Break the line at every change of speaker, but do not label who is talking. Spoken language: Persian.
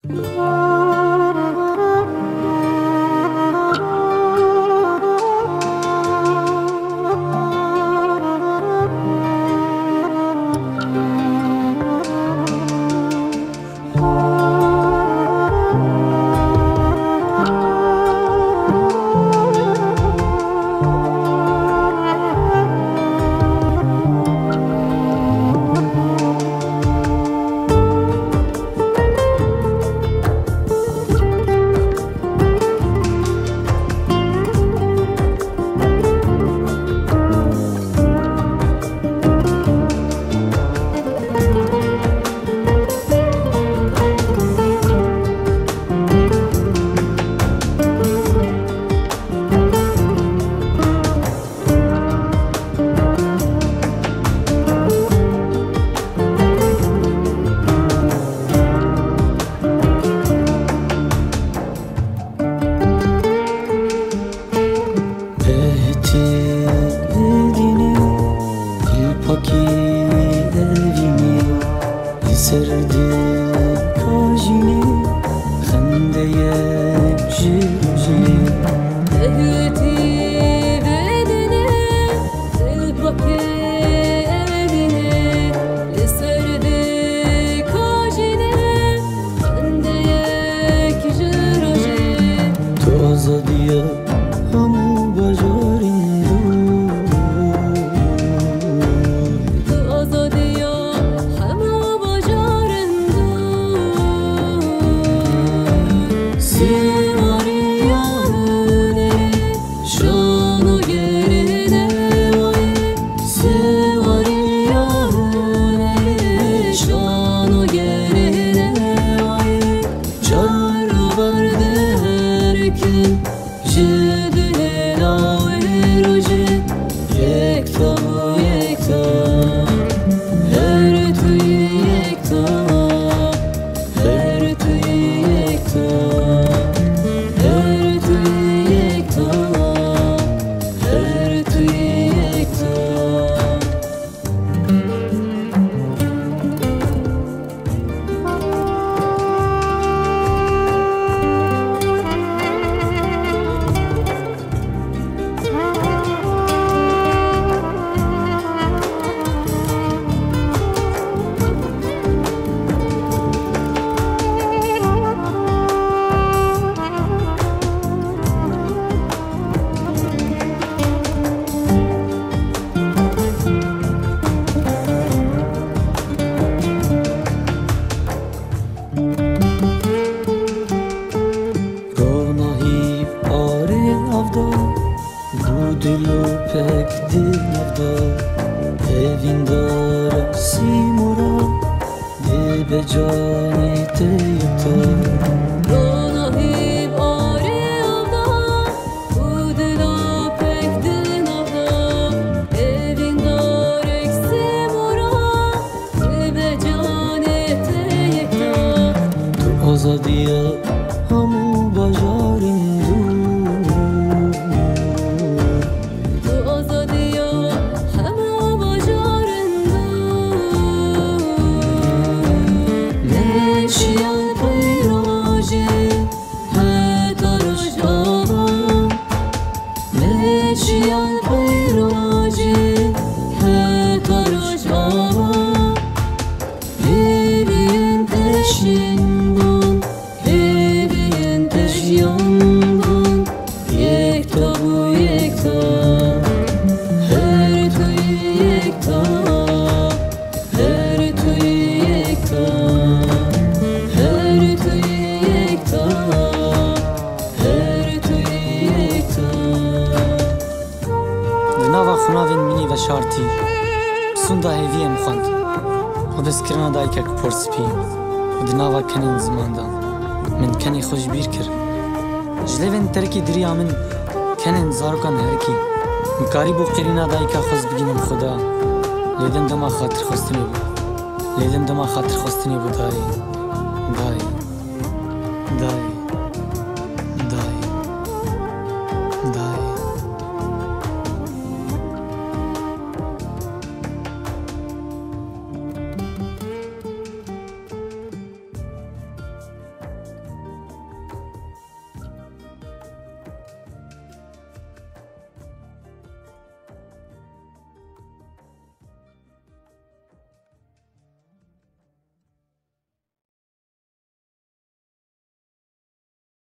سردی کاجینی خنده جیجی
اهتی بدنه الباکی evine لسردی کاجینه خنده جیجی
تو آزادیه همو بجارین دلو پک دل نفدار evin دار سیمورا دل به جانی تیتا
Ronahib are avda Udela pek din avda Evin dar eksim ora Ve cane teyekta
تو آزادیه همو بجارین خناوین منی و شارتی سوندا هیویم خوند و دستکرنا دایکک پرسپی و دناوا کنین زماندان من کنی خوش بیر کر جلوین ترکی دریا من کنین زارکان هرکی مکاری بو قرینا دایکا خوز بگینم خدا لیدم دما خاطر خواستنی بود لیدم دما خاطر خواستنی بود دای